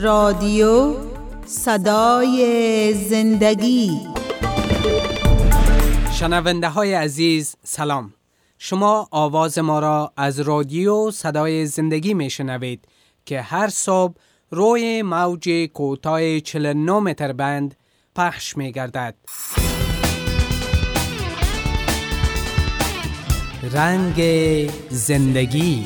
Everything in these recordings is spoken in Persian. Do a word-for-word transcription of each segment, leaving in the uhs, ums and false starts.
رادیو صدای زندگی. شنونده های عزیز سلام. شما آواز ما را از رادیو صدای زندگی می شنوید که هر صبح روی موج کوتاه چهل و نه متر بند پخش می گردد. رنگ زندگی.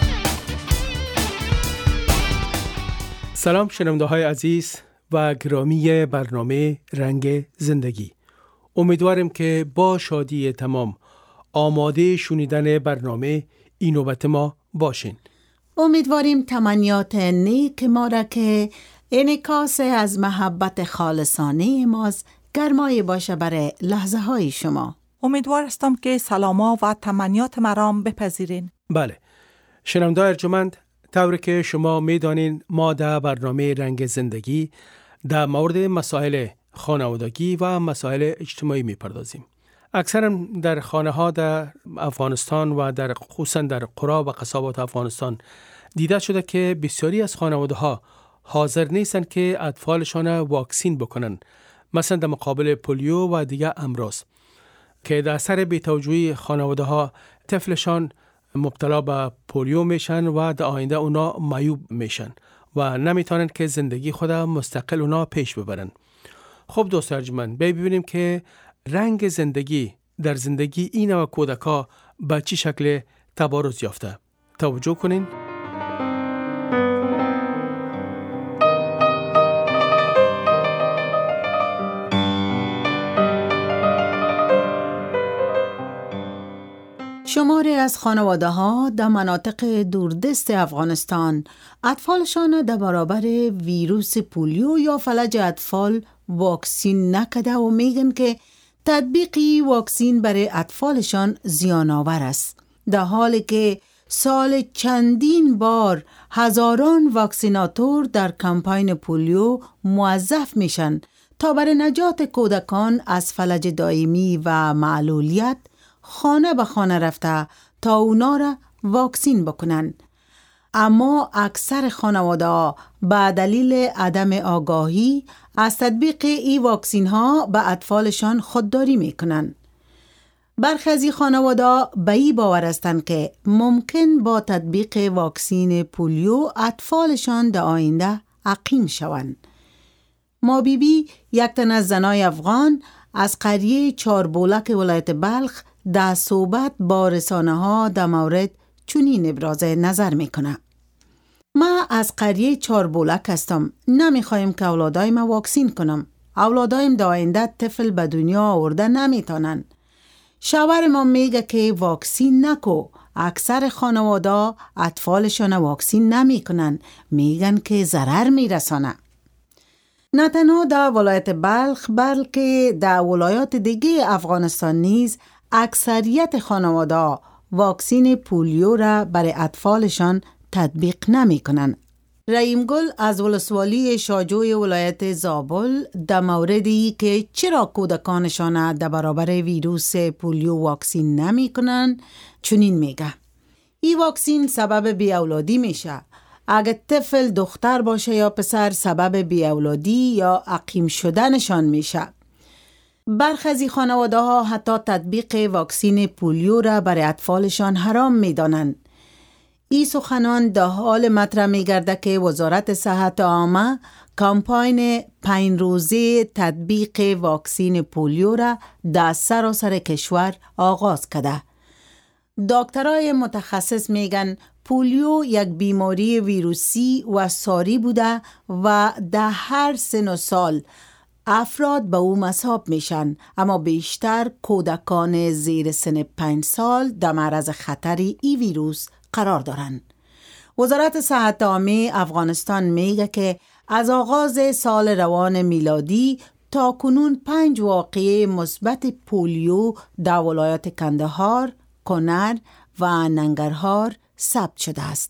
سلام شنونده های عزیز و گرامی برنامه رنگ زندگی. امیدوارم که با شادی تمام آماده شنیدن برنامه این نوبت ما باشین. امیدواریم تمنیات نیک ما را که انعکاس از محبت خالصانه ماست گرمایی باشه برای لحظه های شما. امیدوار هستم که سلاما و تمنیات مرام بپذیرین. بله شنونده ارجمند، طوری که شما میدانین ما در برنامه رنگ زندگی در مورد مسائل خانوادگی و مسائل اجتماعی میپردازیم. اکثرا در خانه ها در افغانستان و در خصوصا در قرى و قصابات افغانستان دیده شده که بسیاری از خانواده ها حاضر نیستند که اطفالشان واکسین بکنن، مثلا در مقابل پولیو و دیگر امراض که در اثر بی‌توجهی خانواده ها طفلشان مبتلا به پولیو میشن و در آینده اونا معیوب میشن و نمیتونن که زندگی خود مستقل اونا پیش ببرن. خب دوست ارجمند، ببینیم که رنگ زندگی در زندگی این و کودکا به چی شکل تبارز یافته. توجه کنین. شماری از خانواده ها در مناطق دوردست افغانستان اطفالشان در برابر ویروس پولیو یا فلج اطفال واکسین نکده و میگن که تطبیقی واکسین برای اطفالشان زیان آور است، در حالی که سال چندین بار هزاران واکسیناتور در کمپاین پولیو موظف میشن تا برای نجات کودکان از فلج دائمی و معلولیت خانه به خانه رفته تا اونا را واکسین بکنن. اما اکثر خانواده ها به دلیل عدم آگاهی از تطبیق ای واکسین ها به اطفالشان خودداری میکنن. برخی از خانواده به ای باور هستند که ممکن با تطبیق واکسین پولیو اطفالشان در آینده عقیم شوند. ما بی بی یک تن از زنای افغان از قریه چاربولک ولایت بلخ در صحبت با رسانه ها در مورد چنین ابراز نظر میکنه. ما از قریه چاربولک هستم. نمیخوایم که اولادایم واکسین کنم. اولادایم در آینده طفل به دنیا آورده نمیتونن. شوهر ما میگه که واکسین نکو. اکثر خانواده اطفالشان واکسین نمیکنن. میگن که ضرر میرسانه. نه تنها در ولایت بلخ بلکه در ولایات دیگه افغانستان نیز اکثریت خانواده واکسین پولیو را برای اطفالشان تطبیق نمی کنند. رحیم گل از ولسوالی شاجوی ولایت زابل در موردی که چرا کودکانشان در برابر ویروس پولیو واکسین نمی کنند چنین میگه: این واکسین سبب بی اولادی میشه. اگه طفل دختر باشه یا پسر سبب بی اولادی یا عقیم شدنشان میشه. برخی از خانواده ها حتی تطبیق واکسین پولیو را برای اطفالشان حرام می دانند. این سخنان در حال مطرح می گرده که وزارت صحت عامه کمپاین پنج روزه تطبیق واکسین پولیو را در سراسر کشور آغاز کرده. دکترای متخصص میگن پولیو یک بیماری ویروسی و ساری بوده و در هر سن و سال افراد به او مصاب میشن، اما بیشتر کودکان زیر سن پنج سال در معرض خطر ای ویروس قرار دارند. وزارت صحت عامه افغانستان میگه که از آغاز سال روان میلادی تا کنون پنج واقعه مثبت پولیو در ولایات کندهار، کنر و ننگرهار ثبت شده است.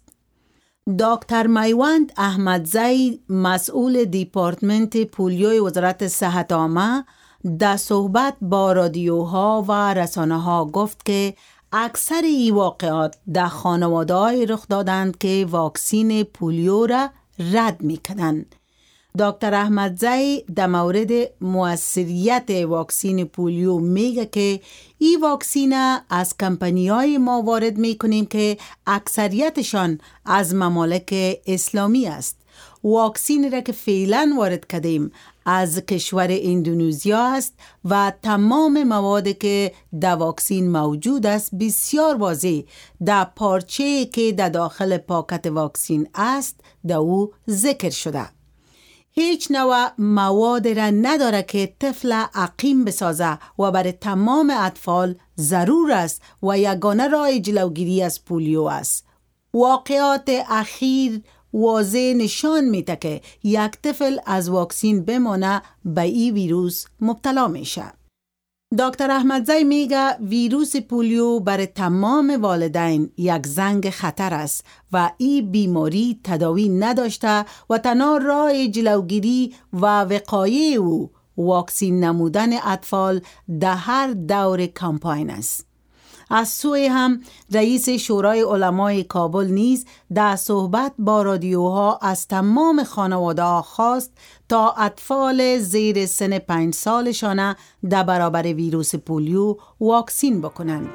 دکتر میوند احمدزی مسئول دیپارتمنت پولیوی وزارت صحت عامه در صحبت با رادیوها و رسانه ها گفت که اکثر این واقعات در خانواده‌های رخ دادند که واکسین پولیو را رد میکنن. دکتر احمدزی در مورد مؤثریت واکسین پولیو میگه که این واکسین از کمپانی‌های ما وارد میکنیم که اکثریتشان از ممالک اسلامی است. واکسین را که فعلا وارد کردیم از کشور اندونزیا است و تمام مواد که در واکسین موجود است بسیار واضح در پارچه که در داخل پاکت واکسین است در او ذکر شده. هیچ نوع مواد را نداره که طفل عقیم بسازه و برای تمام اطفال ضرور است و یگانه راه جلوگیری از پولیو است. واقعات اخیر واضح نشان میده که یک طفل از واکسین بمانه به این ویروس مبتلا میشه. دکتر احمدزی میگه ویروس پولیو برای تمام والدین یک زنگ خطر است و این بیماری تداوی نداشته و تنها راه جلوگیری و وقایه او واکسین نمودن اطفال در هر دور کمپاین است. از سوی هم رئیس شورای علمای کابل نیز در صحبت با رادیوها از تمام خانواده ها خواست تا اطفال زیر سن پنج سالشان در برابر ویروس پولیو واکسین بکنند.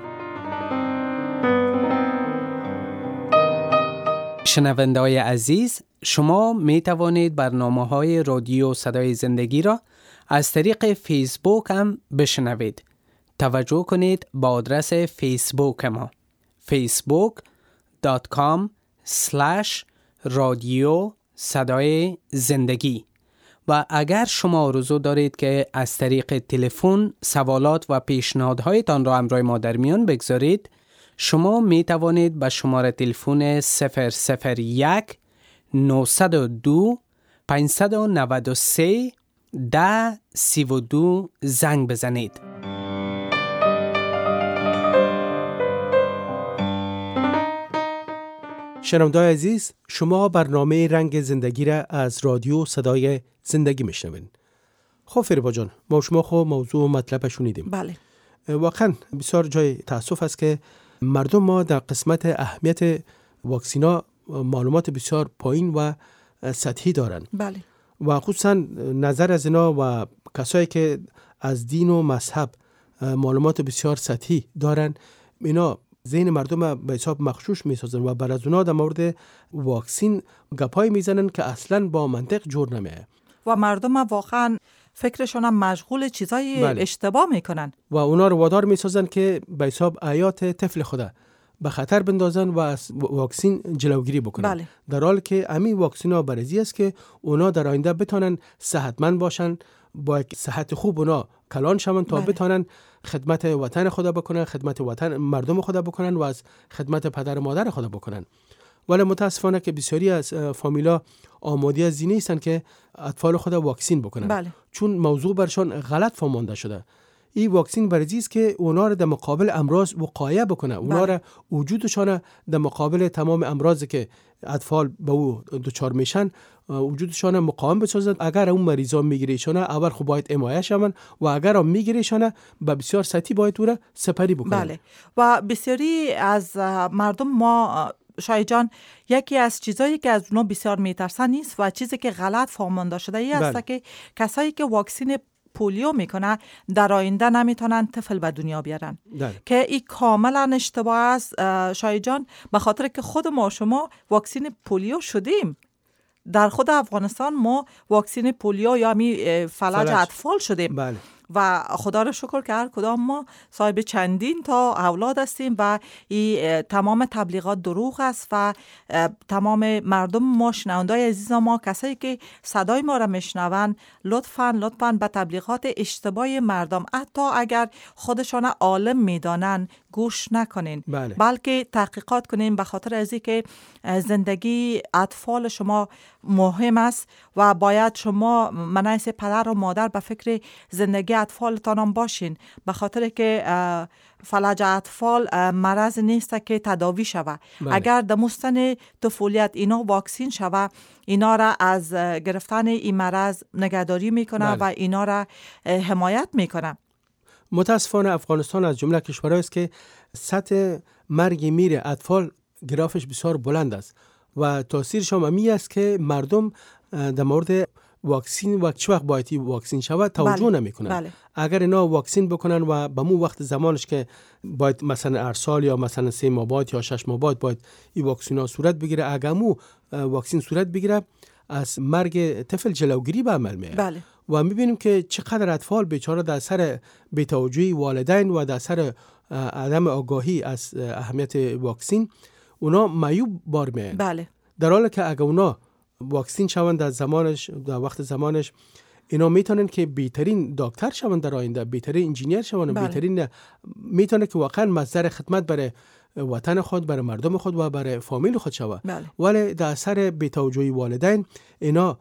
شنونده‌های عزیز، شما می توانید برنامه‌های رادیو صدای زندگی را از طریق فیسبوک هم بشنوید. توجه کنید با آدرس فیسبوک ما فیسبوک دات کام اسلش رادیو صدای زندگی. و اگر شما آرزو دارید که از طریق تلفن سوالات و پیشنهادهایتان را همراه ما در میان بگذارید، شما می توانید به شماره تلفن صفر صفر یک نهصد و دو پانصد و نود و سه ده سی و دو زنگ بزنید. شنونده‌های عزیز، شما برنامه رنگ زندگی را از رادیو صدای زندگی میشنوین. خب فریبا جان، ما شما خب موضوع و مطلب شنیدیم. بله. واقعا بسیار جای تاسف است که مردم ما در قسمت اهمیت واکسینا معلومات بسیار پایین و سطحی دارن. بله. و خصوصا نظر از اینا و کسایی که از دین و مذهب معلومات بسیار سطحی دارن، اینا ذهن مردم به حساب مغشوش میسازن و بر از اونا در مورد واکسین گپای میزنن که اصلا با منطق جور نمیه و مردم واقعا فکرشون مشغول چیزای بله. اشتباه میکنن و اونا رو وادار میسازن که به حساب حیات طفل خدا به خطر بندازن و از واکسین جلوگیری بکنن. بله. در حالی که همین واکسینا برزی است که اونا در آینده بتونن صحتمند باشن، با صحت خوب اونا کلان شون تا بله. بتونن خدمت وطن خدا بکنن، خدمت وطن مردم خدا بکنن و از خدمت پدر و مادر خدا بکنن. ولی متاسفانه که بسیاری از فامیلا آماده از این نیستن که اطفال خدا واکسین بکنن. بله. چون موضوع برشان غلط فهمانده شده. این واکسین برای است که اونا را در مقابل امراض وقایه بکنه، اونا را وجودشان در مقابل تمام امراضی که اطفال به او دچار میشن وجودشان مقاوم بسازند. اگر اون مریضا میگیریشان اول خب باید حمایه شون و اگر هم میگیریشان به بسیار سطحی باید او را سپری بکنن. بله. و بسیاری از مردم ما شای جان یکی از چیزایی که از اونا بسیار میترسن نیست و چیزی که غلط فهمانده شده ای است بله. که کسایی که واکسین پولیو میکنه در آینده نمیتونن طفل به دنیا بیارن داره. که این کاملا اشتباه است شای جان، به خاطر که خود ما شما واکسین پولیو شدیم. در خود افغانستان ما واکسین پولیو یا می فلج, فلج اطفال شدیم. بله. و خدا رو شکر که هر کدام ما صاحب چندین تا اولاد هستیم و این تمام تبلیغات دروغ است و تمام مردم ما شنوندای عزیز ما کسایی که صدای ما را میشنون لطفاً لطفاً به تبلیغات اشتباه مردم حتی اگر خودشان عالم میدانن گوش نکنین. بله. بلکه تحقیقات کنین، به خاطر از اینکه زندگی اطفال شما مهم است و باید شما منایس پدر و مادر به فکر زندگی اطفالتان هم باشین، به خاطر که فلج اطفال مرض نیست که تداوی شوه. بله. اگر در مستن طفولیت اینا واکسین شوه اینا را از گرفتن این مرض نگهداری میکنه. بله. و اینا را حمایت میکنه. متاسفانه افغانستان از جمله کشورهایی است که سطح مرگ میر اطفال گرافش بسیار بلند است و تاثیرش هم امی است که مردم در مورد واکسین و چه وقت باید واکسین شود توجه بله. نمیکنن. بله. اگر اینا واکسین بکنن و به مو وقت زمانش که باید مثلا ارسال یا مثلا سه ماه بعد یا شش ماه بعد باید این واکسین ها صورت بگیره، اگر مو واکسین صورت بگیره از مرگ طفل جلوگیری به عمل میاد. بله. و میبینیم که چقدر اطفال بیچاره در سر بی‌توجهی والدین و در سر عدم آگاهی از اهمیت واکسین اونا معیوب بار میان. بله. در حالی که اگر اونا واکسین شوند در زمانش، در وقت زمانش، اینا میتونن که بهترین دکتر شوند در آینده، بهترین انجینیر شوند، بله. بهترین میتونه که واقعا مصدر خدمت برای وطن خود، برای مردم خود و برای فامیل خود شود. بله. ولی در اثر بی‌توجهی والدین اینا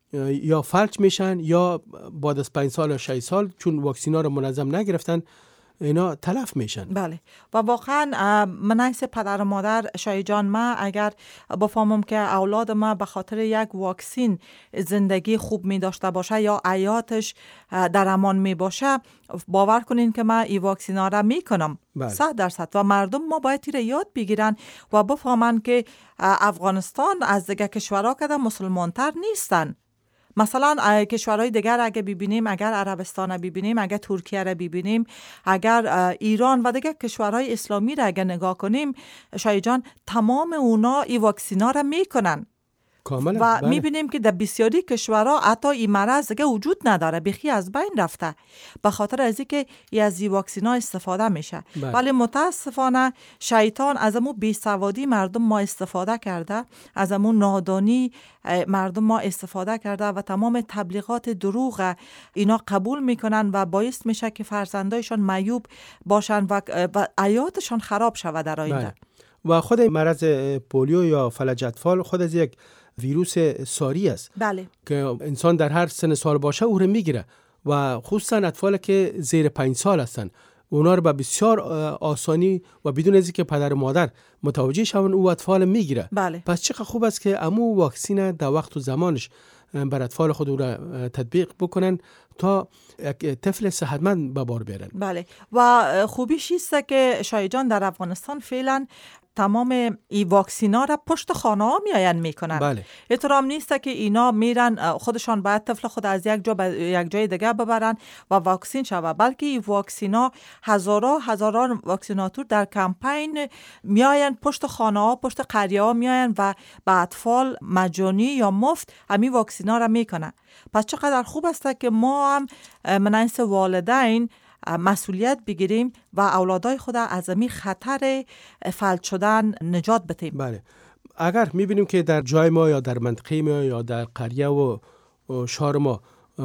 یا فلج میشن یا بعد از پنج سال یا شش سال چون واکسینا رو منظم نگرفتن اینا تلف میشن. بله. و واقعا من از پدر و مادر شای جان، ما اگر بفهمم که اولاد ما به خاطر یک واکسین زندگی خوب می داشته باشه یا حیاتش در امان می باشه، باور کنین که من این واکسین ها را می کنم. بله. صد درصد. و مردم ما باید تیر یاد بگیرن و بفهمن که افغانستان از دیگه کشورها که مسلمان تر نیستن. مثلا کشورهای دیگر اگه ببینیم، اگر عربستان رو ببینیم، اگر ترکیه رو ببینیم، اگر ایران و دیگر کشورهای اسلامی رو اگه نگاه کنیم، شای جان تمام اونا این واکسینا رو میکنن. کاملا. و بله. میبینیم که در بسیاری کشورها حتی این مرض دیگه وجود نداره، بخی از بین رفته به خاطر از اینکه از این واکسینا استفاده میشه. بله. ولی متاسفانه شیطان از امون بیسوادی مردم ما استفاده کرده، از امون نادانی مردم ما استفاده کرده و تمام تبلیغات دروغ اینا قبول میکنن و باعث میشه که فرزندایشان معیوب باشن و حیاتشان خراب شود در آینده. بله. و خود مرض پولیو یا فلج اطفال خود از یک ویروس ساری است. بله. که انسان در هر سن سال باشه او رو میگیره و خصوصا اطفال که زیر پنج سال هستن اونا رو به بسیار آسانی و بدون از اینکه پدر و مادر متوجه شون او اطفال میگیره. بله. پس چقدر خوب است که امو واکسین در وقت و زمانش بر اطفال خود او را تطبیق بکنن تا یک طفل صحتمند به بار بیارن. بله. و خوبیش است که شای جان در افغانستان فعلا تمام این واکسینا را پشت خانه ها میاین میکنن. بله. احترام نیست که اینا میرن خودشان باید طفل خود از یک جا به یک جای دیگه ببرن و واکسین شوه، بلکه این واکسینا هزاران هزاران واکسیناتور در کمپین میاین پشت خانه ها، پشت قریه ها میاین و به اطفال مجانی یا مفت همین واکسینا را میکنن. پس چقدر خوب است که ما هم منانس والدین مسئولیت بگیریم و اولادای خود از این خطر فلج شدن نجات بدیم. بله. اگر میبینیم که در جای ما یا در منطقه ما یا در قریه و شهر ما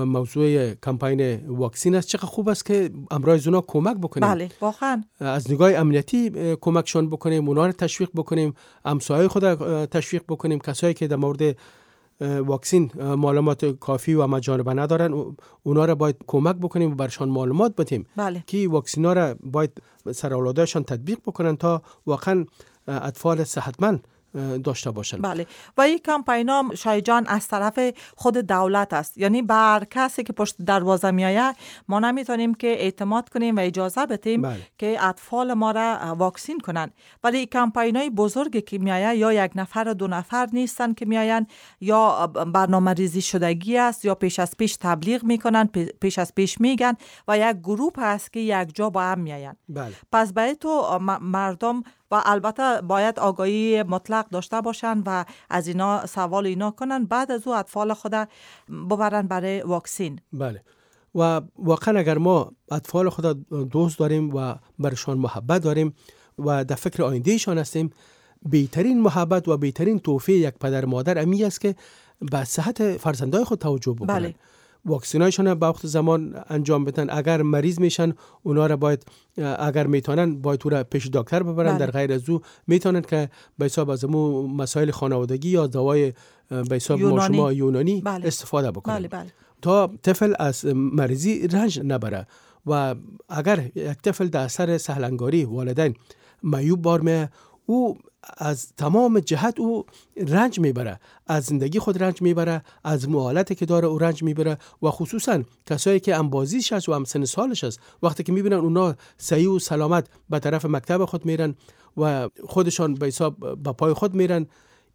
موضوع کمپین واکسین است، چقدر خوب است که امرای اونا کمک بکنیم. بله واقعا از نگاه امنیتی کمکشون بکنیم، اونا رو تشویق بکنیم، همسایه خود تشویق بکنیم، کسایی که در مورد واکسین معلومات کافی و مجانبه ندارن اونا را باید کمک بکنیم و برشان معلومات بدیم. بله. که واکسینا را باید سر اولادشان تطبیق بکنن تا واقعا اطفال صحتمند داشته باشن. بله. و این کمپینام شای جان از طرف خود دولت است، یعنی بر کسی که پشت دروازه میایه ما نمیتونیم که اعتماد کنیم و اجازه بدیم بله. که اطفال ما را واکسین کنن. ولی این کمپینای بزرگی که میایه یا یک نفر و دو نفر نیستن که میاین، یا برنامه ریزی شدگی است، یا پیش از پیش تبلیغ میکنن، پیش از پیش میگن و یک گروه هست که یک جا با هم میاین. بله. پس باید تو مردم و البته باید آگاهی مطلق داشته باشن و از اینا سوال اینا کنن، بعد از او اطفال خود ببرن برای واکسین. بله. و واقعا اگر ما اطفال خود دوست داریم و برشان محبت داریم و در فکر آیندهشان هستیم، بهترین محبت و بهترین تحفه یک پدر مادر امی است که به صحت فرزندای خود توجه بکنن. بله. واکسینایشان به وقت زمان انجام بدن. اگر مریض میشن اونا را باید اگر میتونن باید او را پیش دکتر ببرن. بله. در غیر از او میتونن که به حساب از مو مسائل خانوادگی یا دوای به حساب یونانی. ما یونانی بله. استفاده بکنن. بله بله. تا طفل از مریضی رنج نبره. و اگر یک طفل در اثر سهلنگاری والدین معیوب بار میه، او از تمام جهت او رنج میبره، از زندگی خود رنج میبره، از معالجاتی که داره او رنج میبره. و خصوصا کسایی که انبازیش هست و هم سن سالش هست، وقتی که میبینن اونا صحیح و سلامت به طرف مکتب خود میرن و خودشان به حساب به پای خود میرن،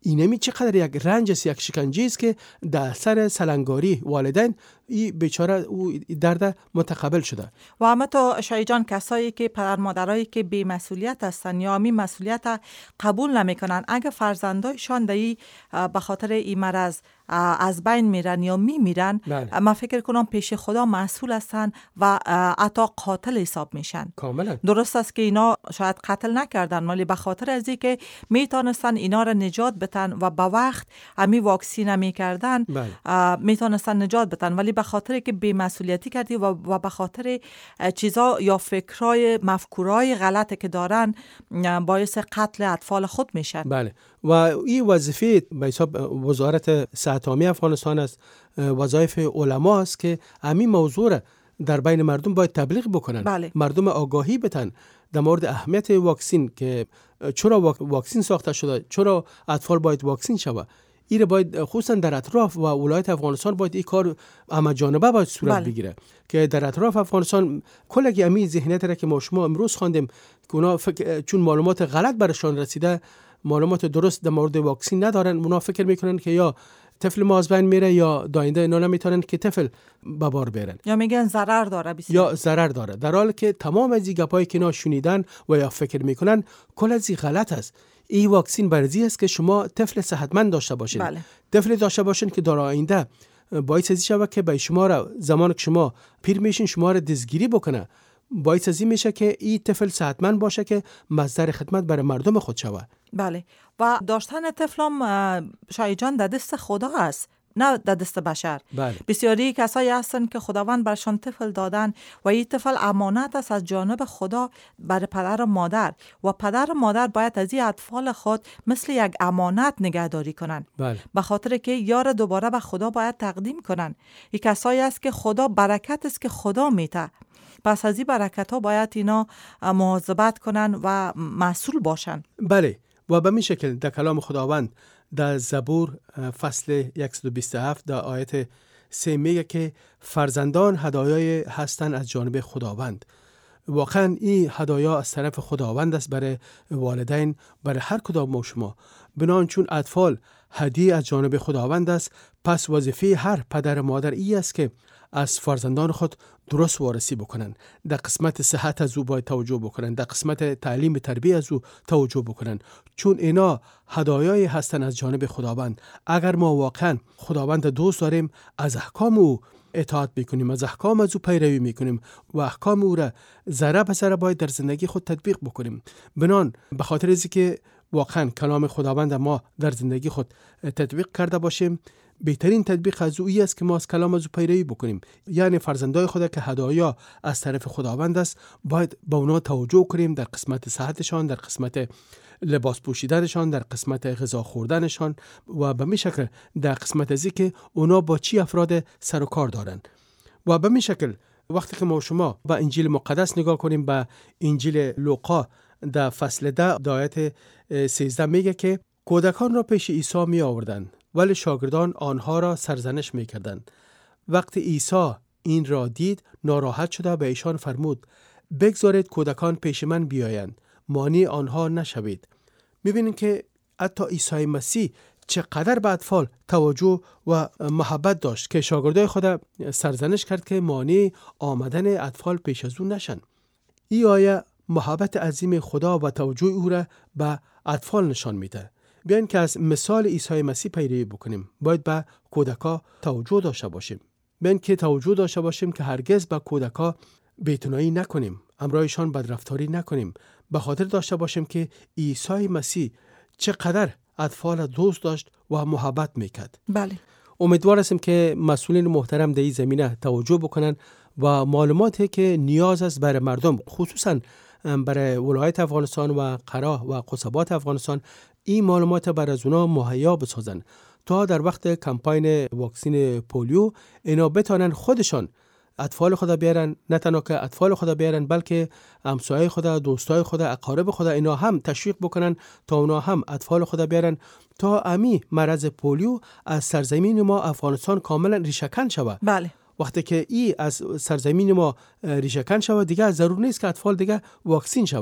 اینمی چقدر یک رنج است، یک شکنجه است که در اثر سلنگاری والدین این بیچاره او درد متقبل شده. و اما تو شایی جان کسایی که پدر مادرایی که بی مسئولیت هستن یا می مسئولیت قبول نمیکنن، اگه فرزندایشان دایی به خاطر این مرض از بین میرن یا می میرن، بله. من فکر کنم پیش خدا مسئول هستن و حتی قاتل حساب میشن. کاملا درست است که اینا شاید قتل نکردن، ولی به خاطر از اینکه میتونستن اینا را نجات بدن و به وقت امی واکسین میکردن، بله. میتونستن نجات بدن، ولی به خاطر که بی مسئولیتی کردی و, و به خاطر چیزا یا فکرای مفکورای غلطی که دارن باعث قتل اطفال خود میشن. بله. و این وظیفه به حساب وزارت صحت عامه افغانستان است، وظایف علما است که همین موضوع در بین مردم باید تبلیغ بکنن. بله. مردم آگاهی بدن در مورد اهمیت واکسین، که چرا واکسین ساخته شده، چرا اطفال باید واکسین شود. این باید خصوصا در اطراف و ولایت افغانستان باید این کار همه جانبه باید صورت بله. بگیره، که در اطراف افغانستان کلگی امی ذهنیت را که ما شما امروز خواندیم که اونا فکر چون معلومات غلط برشان رسیده، معلومات درست در مورد واکسین ندارن، اونا فکر میکنن که یا طفل ما از بین میره یا داینده اینا نمیتونن که طفل به بار بیارن، یا میگن ضرر داره بسیار. یا ضرر داره، در حالی که تمام از این گپایی که اینا شنیدن و یا فکر میکنن کل از این غلط است. این واکسین برزی است که شما طفل صحتمند داشته باشین. بله. طفل داشته باشین که در آینده باعث از شود که به شما را زمان که شما پیر میشین شما را دزگیری بکنه، باعث از این میشه که این طفل صحتمند باشه که مصدر خدمت برای مردم خود شود. بله. و داشتن طفلم شایی جان در دست خدا است، نه در دست بشر. بله. بسیاری کسایی هستن که خداوند برشان طفل دادن و این طفل امانت است از جانب خدا برای پدر و مادر، و پدر و مادر باید از این اطفال خود مثل یک امانت نگهداری کنن. بله. به خاطر که یار دوباره به خدا باید تقدیم کنن. این کسایی است که خدا برکت است که خدا میده، پس از این برکت ها باید اینا مواظبت کنن و مسئول باشن. بله. و به این شکل در کلام خداوند در زبور فصل صد و بیست و هفت در آیت سه میگه که فرزندان هدایای هستند از جانب خداوند. واقعا این هدایا از طرف خداوند است برای والدین، برای هر کدام ما شما. بنابراین چون اطفال هدیه از جانب خداوند است، پس وظیفه هر پدر مادر ای است که از فرزندان خود درست وارسی بکنن. در قسمت صحت از او باید توجه بکنن، در قسمت تعلیم تربیت از او توجه بکنن، چون اینا هدایایی هستن از جانب خداوند. اگر ما واقعا خداوند دوست داریم، از احکام او اطاعت میکنیم، از احکام از او پیروی میکنیم و احکام او را ذره به ذره باید در زندگی خود تطبیق بکنیم. بنان به خاطر از که واقعا کلام خداوند ما در زندگی خود تطبیق کرده باشیم، بهترین تطبیق از او است که ما از کلام از او پیروی بکنیم. یعنی فرزندای خدا که هدایا از طرف خداوند است، باید با اونا توجه کنیم در قسمت صحتشان، در قسمت لباس پوشیدنشان، در قسمت غذا خوردنشان و به می شکل در قسمت ازی که اونا با چی افراد سر و کار دارن. و به می شکل وقتی که ما شما با انجیل مقدس نگاه کنیم، با انجیل لوقا در فصل ده در آیت سیزده میگه که کودکان را پیش عیسی می آوردند، ولی شاگردان آنها را سرزنش می کردند. وقتی عیسی این را دید، ناراحت شده به ایشان فرمود: بگذارید کودکان پیش من بیایند، مانع آنها نشوید. می‌بینیم که حتی عیسی مسیح چقدر به اطفال توجه و محبت داشت که شاگردای خود سرزنش کرد که مانع آمدن اطفال پیش از او نشن. این آیه محبت عظیم خدا و توجه او را به اطفال نشان میده. بیاین که از مثال عیسی مسیح پیروی بکنیم. باید به کودکا توجه داشته باشیم. بیاین که توجه داشته باشیم که هرگز به کودکا بی‌اعتنایی نکنیم، امرایشان بدرفتاری نکنیم. به خاطر داشته باشیم که عیسی مسیح چقدر اطفال دوست داشت و محبت میکرد. بله. امیدوار هستم که مسئولین محترم در این زمینه توجه بکنن و معلوماتی که نیاز است برای مردم، خصوصا برای ولایت افغانستان و قرا و قصبات افغانستان، این معلومات برای از اونا مهیا بسازن تا در وقت کمپاین واکسین پولیو اینا بتانن خودشان اطفال خدا بیارن، نه تنها که اطفال خدا بیارن بلکه همسایه خدا، دوستای خدا، اقارب خدا اینا هم تشویق بکنن تا اونا هم اطفال خدا بیارن تا امی مرض پولیو از سرزمین ما افغانستان کاملا ریشه‌کن شود. بله. وقتی که ای از سرزمین ما ریشه‌کن شود، دیگه ضرور نیست که اطفال دیگه واکسین شود.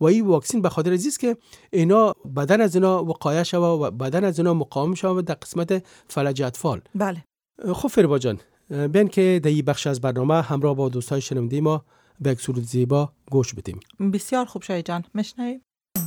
و این واکسین به خاطر ازیست که اینا بدن از اینا وقایه شوه و بدن از اینا مقاوم شوه در قسمت فلج اطفال. بله. خب فریبا جان، بین که در این بخش از برنامه همراه با دوستای شنونده ما به یک سرود زیبا گوش بدیم. بسیار خوب شاید جان، میشنویم.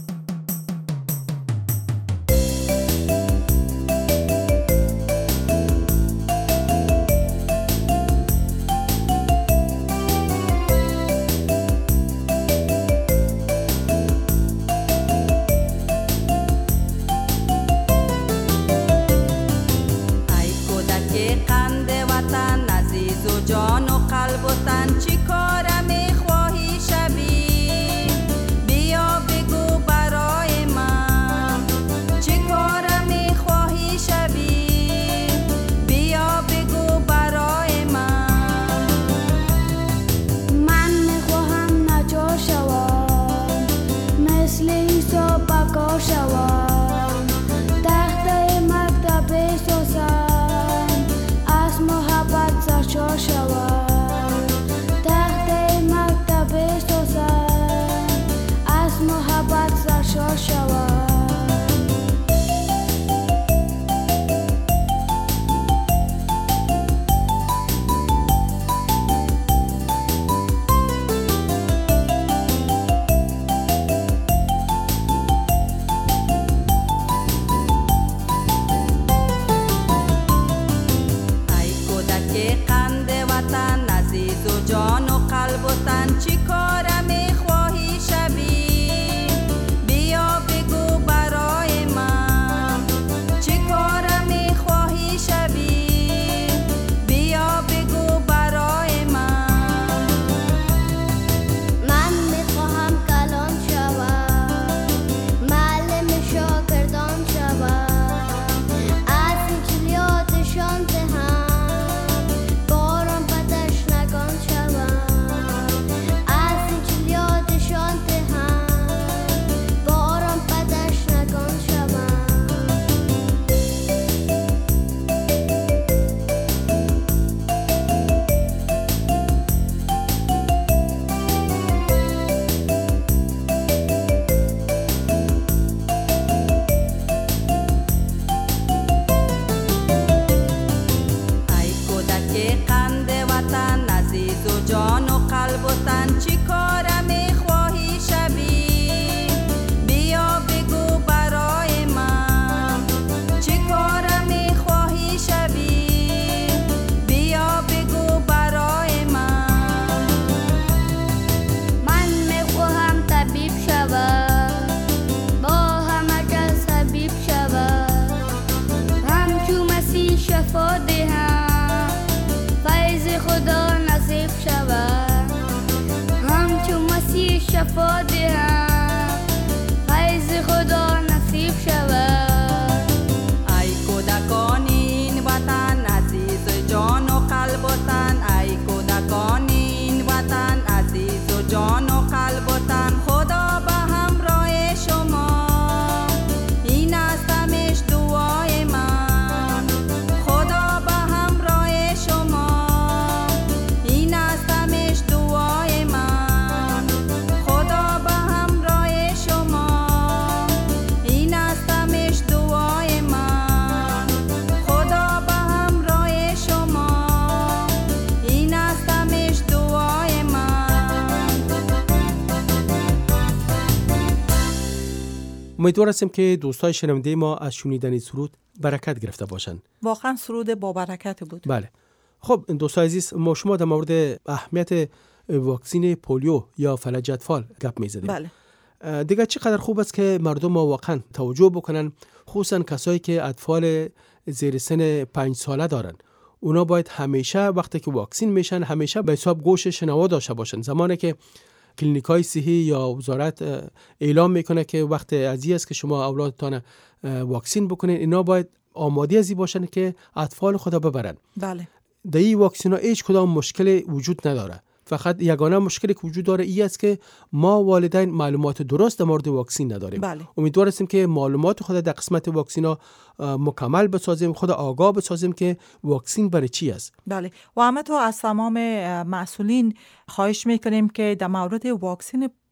امیدوار هستیم که دوستای شنونده ما از شنیدن سرود برکت گرفته باشند. واقعا سرود با برکت بود. بله. خب دوستای عزیز، ما شما در مورد اهمیت واکسن پولیو یا فلج اطفال گپ می‌زدیم. بله. دیگه چقدر خوب است که مردم ما واقعا توجه بکنن، خصوصا کسایی که اطفال زیر سن پنج ساله دارن. اونا باید همیشه وقتی که واکسن میشن همیشه به حساب گوش شنوا داشته باشن. زمانی که کلینیکای صحی یا وزارت اعلام میکنه که وقت ازی است که شما اولادتان واکسن بکنین، اینا باید آماده ازی باشن که اطفال خود ببرن. بله. در این واکسن ها هیچ کدام مشکل وجود نداره. فقط یگانه مشکلی که وجود داره این است که ما والدین معلومات درست در مورد واکسن نداریم. بله. امیدوار هستیم که معلومات خود در قسمت واکسن ها مکمل بسازیم، خود آگاه بسازیم که واکسن برای چی است. بله. و همه تو از تمام مسئولین خواهش میکنیم که در مورد واکسن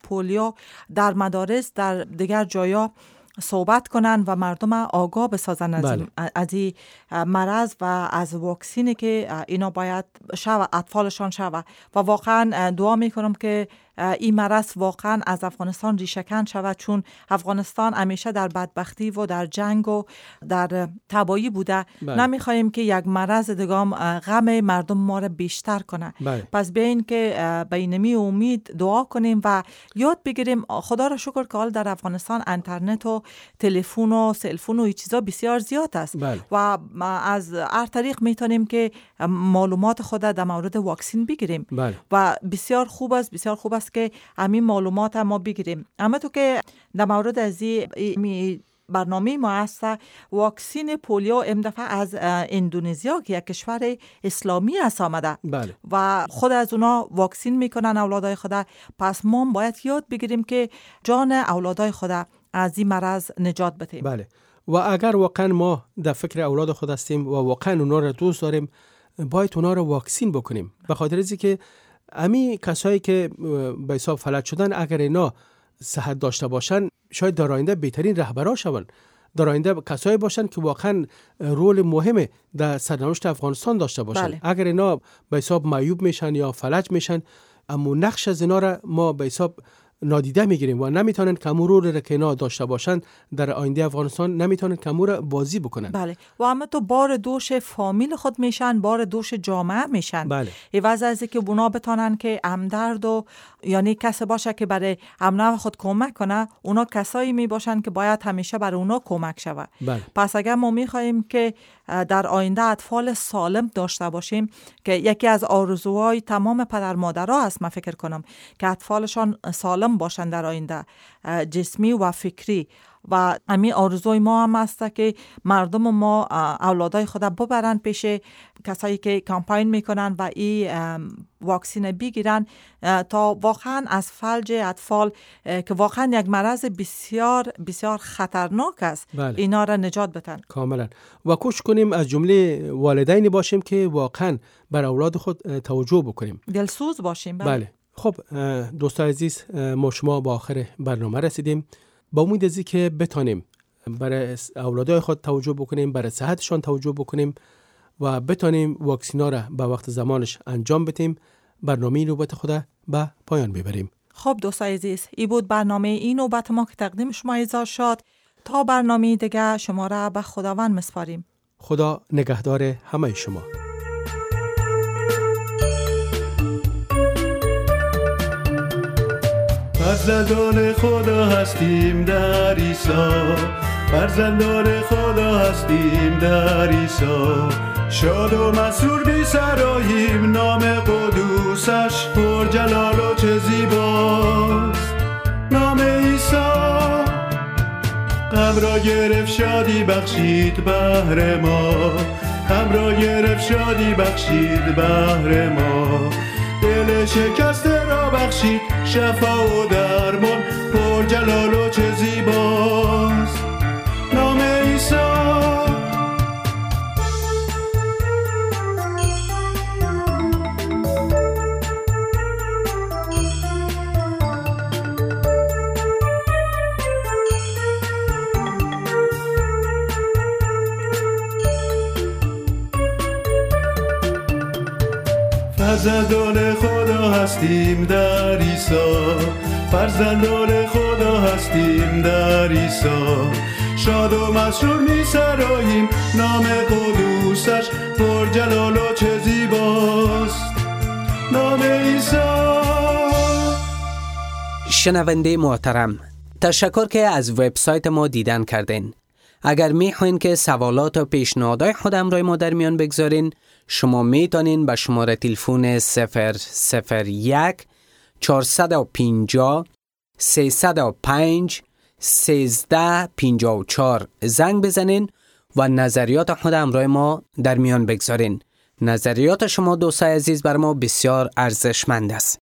پولیو در مدارس در دیگر جایا صحبت کنن و مردم آگاه بسازن از, بله. از این مرض و از واکسینی که اینا باید شوه، اطفالشان شوه. و واقعا دعا میکنم که این مرض واقعا از افغانستان ریشه‌کن شود، چون افغانستان همیشه در بدبختی و در جنگ و در تباهی بوده. بله. نمیخوایم که یک مرض دیگه غم مردم ما را بیشتر کنه. بله. پس بیاین که به اینمی امید دعا کنیم و یاد بگیریم. خدا را شکر که حال در افغانستان اینترنت و تلفن و سلفون و این چیزا بسیار زیاد است. بله. و از هر طریق میتونیم که معلومات خود در مورد واکسین بگیریم. بله. و بسیار خوب است، بسیار خوب است که همین معلومات ما بگیریم. اما تو که در مورد از این برنامه ما هست، واکسین پولیو امدفعه از اندونزیا که یک کشور اسلامی است آمده. بله. و خود از اونا واکسین میکنن اولادای خود. پس ما باید یاد بگیریم که جان اولادای خود از این مرض نجات بدهیم. بله. و اگر واقعا ما در فکر اولاد خود هستیم و واقعا اونا را دوست داریم، باید اونا را واکسین بکنیم. به خاطر از اینکه امی کسایی که به حساب فلج شدن، اگر اینا صحت داشته باشن، شاید در آینده بهترین رهبران شون. در آینده کسایی باشن که واقعا رول مهم در سرنوشت افغانستان داشته باشن. بله. اگر اینا به حساب معیوب میشن یا فلج میشن، اما نقش از اینا را ما به حساب نادیده میگیریم و نمیتونن که امور رو که اینا داشته باشن در آینده افغانستان نمیتونن که امور بازی بکنن. بله. و اما تو بار دوش فامیل خود میشن، بار دوش جامعه میشن. بله. عوض از که اونا بتونن که همدرد و یعنی کسی باشه که برای همنو خود کمک کنه، اونا کسایی می باشن که باید همیشه برای اونا کمک شود. بله. پس اگر ما میخوایم که در آینده اطفال سالم داشته باشیم، که یکی از آرزوهای تمام پدر مادرها است، من فکر کنم که اطفالشان سالم باشن در آینده، جسمی و فکری. و همین آرزوی ما هم است که مردم ما اولادای خود ببرن پیش کسایی که کامپاین میکنن و این واکسین بگیرن تا واقعا از فلج اطفال که واقعا یک مرض بسیار بسیار خطرناک است، بله. اینا را نجات بدن. کاملا. و کوشش کنیم از جمله والدینی باشیم که واقعا بر اولاد خود توجه بکنیم، دلسوز باشیم. بله. بله. خب دوستان عزیز، ما شما با آخر برنامه رسیدیم. با امید از که بتانیم برای اولادای خود توجه بکنیم، برای صحتشان توجه بکنیم و بتانیم واکسینا را به وقت زمانش انجام بدیم، برنامه نوبت خود به پایان ببریم. خب دوستان عزیز، این بود برنامه این نوبت ما که تقدیم شما ایزا شد. تا برنامه دیگه شما را به خداوند مسپاریم. خدا نگهدار همه شما. فرزندان خدا هستیم در عیسی، فرزندان خدا هستیم در عیسی. شاد و مسرور بی سراییم، نام قدوسش پر جلال و چه زیباست. نام عیسی غم را گرفت شادی بخشید بهر ما، غم را گرفت شادی بخشید بهر ما. دل شکسته را بخشید شفا و درمان، پر جلال و چه زیباست نام عیسی. فرزندان خدا هستیم در عیسی، فرزندان خدا هستیم در عیسی. شاد و مسرور می سراییم، نام قدوسش پر جلال و چه زیباست نام عیسی. شنونده محترم، تشکر که از وبسایت ما دیدن کردین. اگر میخواین که سوالات و پیشنهادهای خودم رای ما در میان بگذارین، شما میتونین به شماره تلفن صفر صفر یک چهارصد و پنجاه سیصد و پنج سیزده پنجاه و چهار زنگ بزنین و نظریات خود همراه ما در میان بگذارین. نظریات شما دوستای عزیز بر ما بسیار ارزشمند است.